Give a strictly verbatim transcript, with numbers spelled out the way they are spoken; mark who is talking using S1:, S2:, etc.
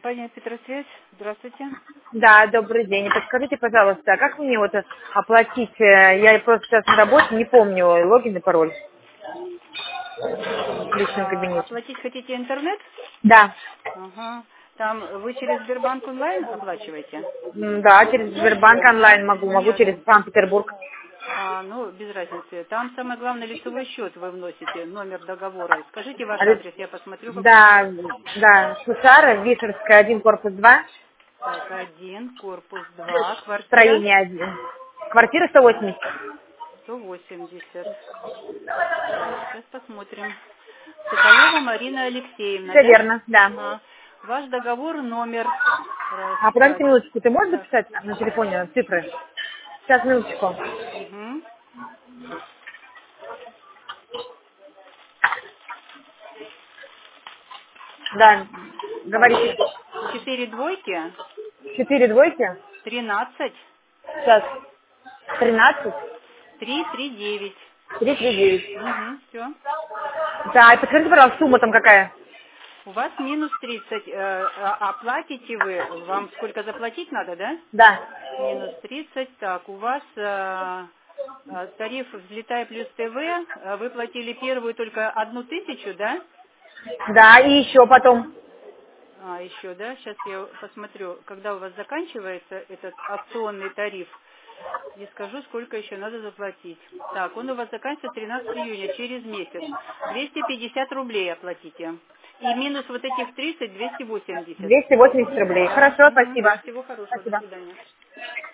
S1: компания Петросвязь. Здравствуйте.
S2: Да, добрый день. Подскажите, пожалуйста, а как мне вот оплатить? э, Я просто сейчас на работе, не помню логин и пароль в личном
S1: А,
S2: кабинете.
S1: оплатить хотите интернет?
S2: Да.
S1: Ага. Там вы через Сбербанк онлайн оплачиваете?
S2: М, Да, через Сбербанк онлайн могу, могу
S1: Нет.
S2: через Санкт-Петербург.
S1: А, ну, без разницы. Там самое главное лицевой счет вы вносите, номер договора. Скажите ваш
S2: Адрес-
S1: адрес, я посмотрю, какой у вас.
S2: Да, да, Шушара, Вишерская, один, корпус два,
S1: Так, один, корпус два, квартира
S2: строение один. Квартира сто восемьдесят.
S1: сто восемьдесят. Так, сейчас посмотрим. Соколова Марина Алексеевна,
S2: Все
S1: да?
S2: верно, да.
S1: Ага. Ваш договор номер. Раз,
S2: А подождите
S1: так,
S2: минуточку, ты можешь
S1: так.
S2: записать на телефоне цифры? Сейчас, минуточку.
S1: Угу.
S2: Да,
S1: Так,
S2: говорите.
S1: четыре двойки,
S2: Четыре двойки.
S1: тринадцать,
S2: Сейчас. Тринадцать.
S1: три, три, девять.
S2: Три, три, девять.
S1: Угу, все.
S2: Да, и подскажите, пожалуйста, сумма там какая?
S1: У вас минус тридцать. Э, а- оплатите вы, вам сколько заплатить надо, да?
S2: Да.
S1: Минус тридцать. Так, у вас э, э, тариф «Взлетай плюс ТВ». э, Вы платили первую только одну тысячу, да?
S2: Да, и еще потом.
S1: А, еще, да? Сейчас я посмотрю, когда у вас заканчивается этот акционный тариф, и скажу, сколько еще надо заплатить. Так, он у вас заканчивается тринадцатого июня, через месяц. двести пятьдесят рублей оплатите. И минус вот этих тридцать, двести восемьдесят.
S2: Двести восемьдесят рублей.
S1: Да?
S2: Хорошо,
S1: Угу.
S2: спасибо.
S1: Всего хорошего. До
S2: Спасибо.
S1: свидания.